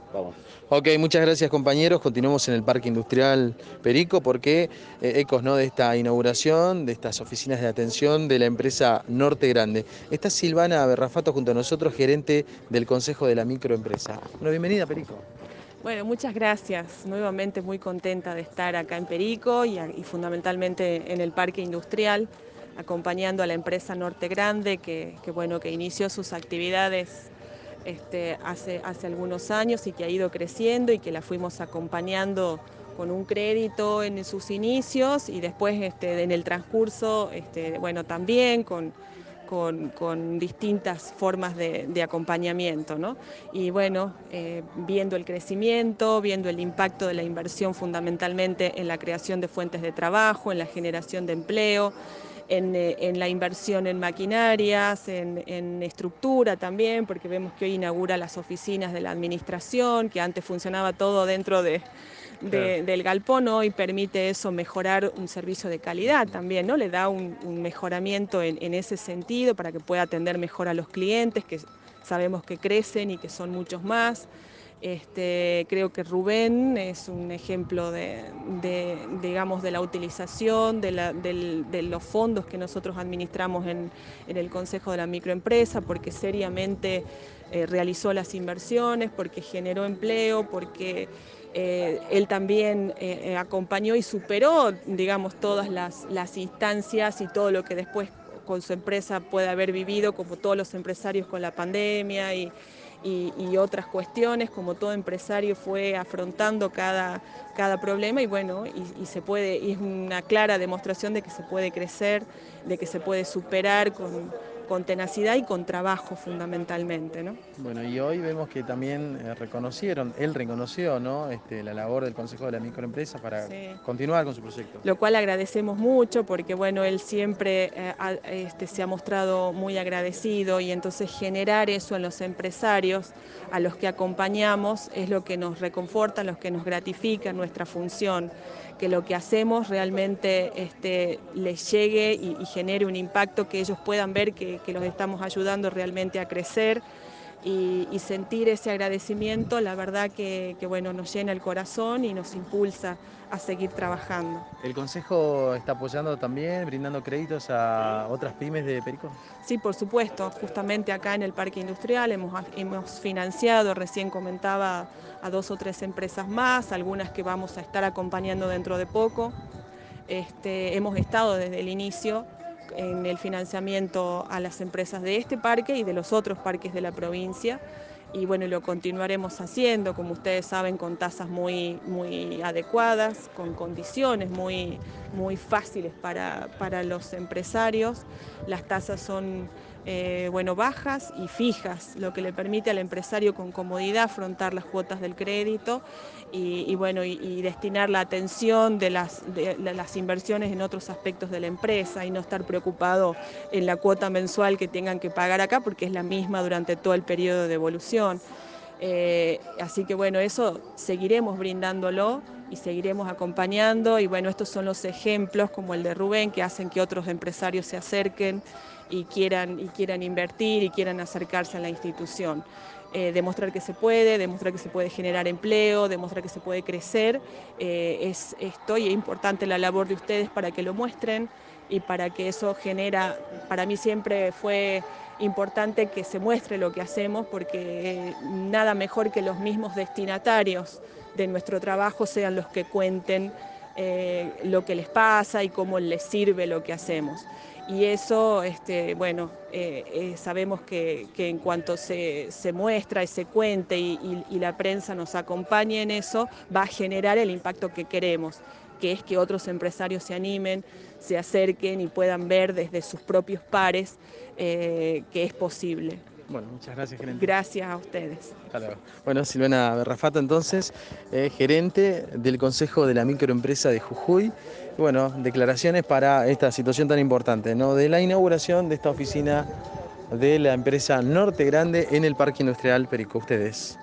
Vamos. Ok, muchas gracias compañeros. Continuamos en el Parque Industrial Perico porque ecos, ¿no?, de esta inauguración, de estas oficinas de atención de la empresa Norte Grande. Está Silvana Berrafato junto a nosotros, gerente del Consejo de la Microempresa. Bueno, bienvenida Perico. Bueno, muchas gracias. Nuevamente muy contenta de estar acá en Perico y fundamentalmente en el Parque Industrial, acompañando a la empresa Norte Grande, que inició sus actividades hace algunos años y que ha ido creciendo y que la fuimos acompañando con un crédito en sus inicios y después en el transcurso, también con distintas formas de acompañamiento, ¿no? Y bueno, viendo el crecimiento, viendo el impacto de la inversión fundamentalmente en la creación de fuentes de trabajo, en la generación de empleo, en la inversión en maquinarias, en estructura también, porque vemos que hoy inaugura las oficinas de la administración, que antes funcionaba todo dentro Claro. del galpón, hoy permite eso mejorar un servicio de calidad también, ¿no? Le da un mejoramiento en ese sentido para que pueda atender mejor a los clientes, que sabemos que crecen y que son muchos más. Creo que Rubén es un ejemplo digamos, de la utilización de los fondos que nosotros administramos en el Consejo de la Microempresa, porque seriamente realizó las inversiones, porque generó empleo, porque él también acompañó y superó, digamos, todas las instancias y todo lo que después con su empresa puede haber vivido, como todos los empresarios con la pandemia y otras cuestiones, como todo empresario fue afrontando cada problema y bueno, y se puede, y es una clara demostración de que se puede crecer, de que se puede superar con tenacidad y con trabajo fundamentalmente, ¿no? Bueno, y hoy vemos que también él reconoció, ¿no?, la labor del Consejo de la Microempresa para Sí. continuar con su proyecto. Lo cual agradecemos mucho porque bueno, él siempre se ha mostrado muy agradecido y entonces generar eso en los empresarios a los que acompañamos es lo que nos reconforta, lo que nos gratifica nuestra función, que lo que hacemos realmente les llegue y genere un impacto, que ellos puedan ver que los estamos ayudando realmente a crecer. Y sentir ese agradecimiento, la verdad que bueno, nos llena el corazón y nos impulsa a seguir trabajando. ¿El Consejo está apoyando también, brindando créditos a otras pymes de Perico? Sí, por supuesto, justamente acá en el Parque Industrial hemos financiado, recién comentaba, a 2 o 3 empresas más, algunas que vamos a estar acompañando dentro de poco. Hemos estado desde el inicio en el financiamiento a las empresas de este parque y de los otros parques de la provincia. Y bueno, lo continuaremos haciendo, como ustedes saben, con tasas muy adecuadas, con condiciones muy fáciles para los empresarios. Las tasas son bajas y fijas, lo que le permite al empresario con comodidad afrontar las cuotas del crédito y destinar la atención de las inversiones en otros aspectos de la empresa y no estar preocupado en la cuota mensual que tengan que pagar acá, porque es la misma durante todo el periodo de evolución. Así que bueno, eso seguiremos brindándolo y seguiremos acompañando y bueno, estos son los ejemplos como el de Rubén que hacen que otros empresarios se acerquen y quieran invertir y quieran acercarse a la institución. Demostrar que se puede generar empleo, demostrar que se puede crecer, es importante la labor de ustedes para que lo muestren y para que eso genera, para mí siempre fue importante que se muestre lo que hacemos porque nada mejor que los mismos destinatarios de nuestro trabajo sean los que cuenten lo que les pasa y cómo les sirve lo que hacemos. Y eso, sabemos que en cuanto se muestra y se cuente y la prensa nos acompañe en eso, va a generar el impacto que queremos, que es que otros empresarios se animen, se acerquen y puedan ver desde sus propios pares que es posible. Bueno, muchas gracias, gerente. Gracias a ustedes. Hasta luego. Bueno, Silvana Berrafato, entonces, gerente del Consejo de la Microempresa de Jujuy. Y bueno, declaraciones para esta situación tan importante, ¿no?, de la inauguración de esta oficina de la empresa Norte Grande en el Parque Industrial Perico. Ustedes.